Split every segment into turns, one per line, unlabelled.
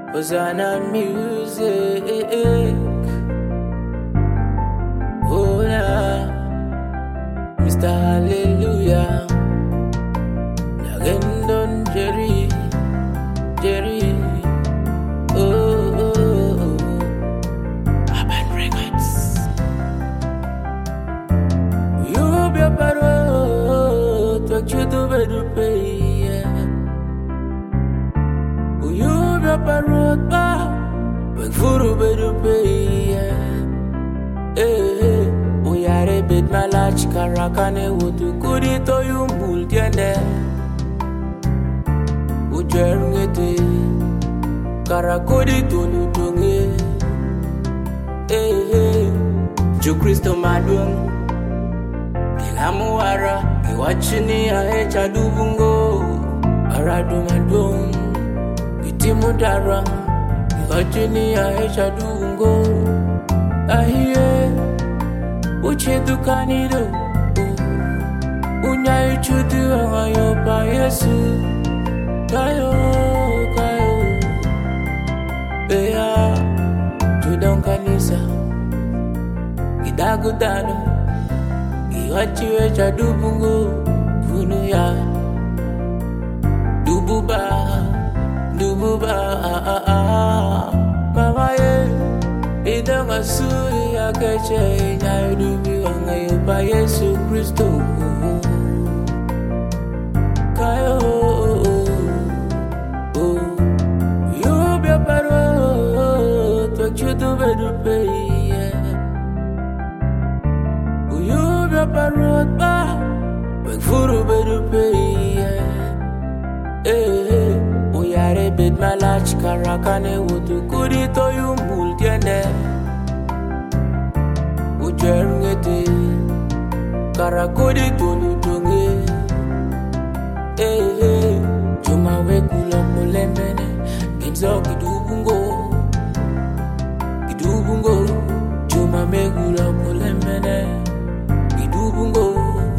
Hosanna music. Oh yeah, Mr. Hallelujah. Nagendon Jerry. Oh, Urban Records. You be a parrot, what you do better pay. You be a parrot, but for a better pay. We are a bit my large carakane, what you could it or you multiande. Ujernete, karakodi tolutunge. Jo Kristo madung, Ilamuara, Iwachini ahecha dubungo, Aradu madung, Itimudara, Iwachini ahecha dubungo. Ahiye, uche dukanido, Unya ichudu angayo pa Yesu. Kayo, Bea, Judon Kanisa, Gidagudano, Giwachiwe Chadubungo, Funuya, Dububa, Mamaye, Idanga Suri Akeche, Naidubi, Wangayo, by Yesu Christo. Kayo. You do better pay. You be a parrot, but for a better pay. We are a bit my large carakane, what you could it or you multiande. Ujernete, karakodi tolutunge. Juma wekula mulemene, Ginzoki dubungo. Idubungo, Juma megula polemene. Idubungo,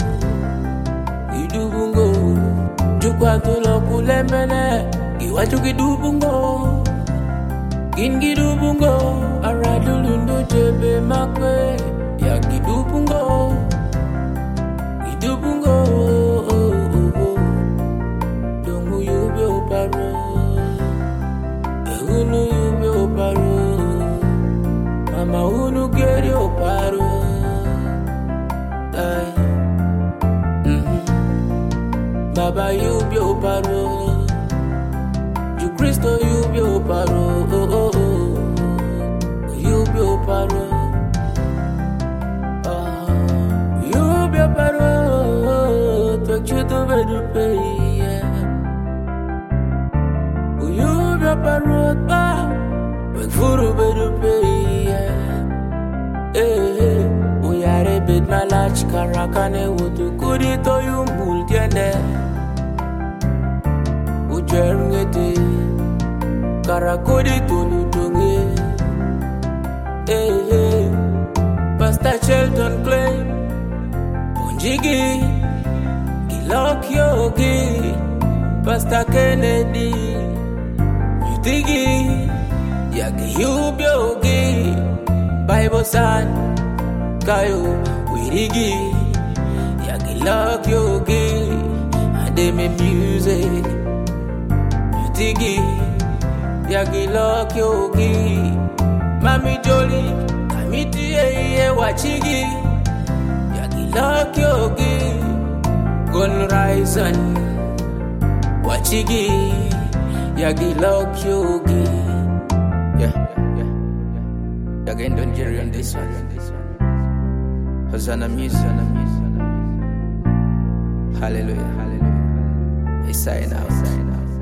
Jukwa tolo polemene. Iwachu gidubungo, Gidubungo, Aradulundo jebe makwe. Ya gidubungo, Dongu yube oparo, Ehunu yube oparo. Mama unu geri oparo. Baba you be oparo. You Christo you be oparo. You be oparo. You be oparo. Talk you do better pay. You be oparo. But for a better pay. We are a bit my large carakane, what you could it or you multiande. Ujernete, karakodi tolutunge. Pastor Shelton Clay, Punjigi, Ilok Yogi, Pastor Kennedy, Yutigi, Yagi Yubyogi. Bible san, Kayo, Wirigi, Yagilak Yogi, Ademe music, Yutigi, Yagilak Yogi, Mami Jolie, Kamiti Wachigi, Yagilak Yogi, Gun Ryzen, Wachigi, Yagilak Yogi. Again, don't carry on this one. Hosanna music. Hallelujah. I sign out.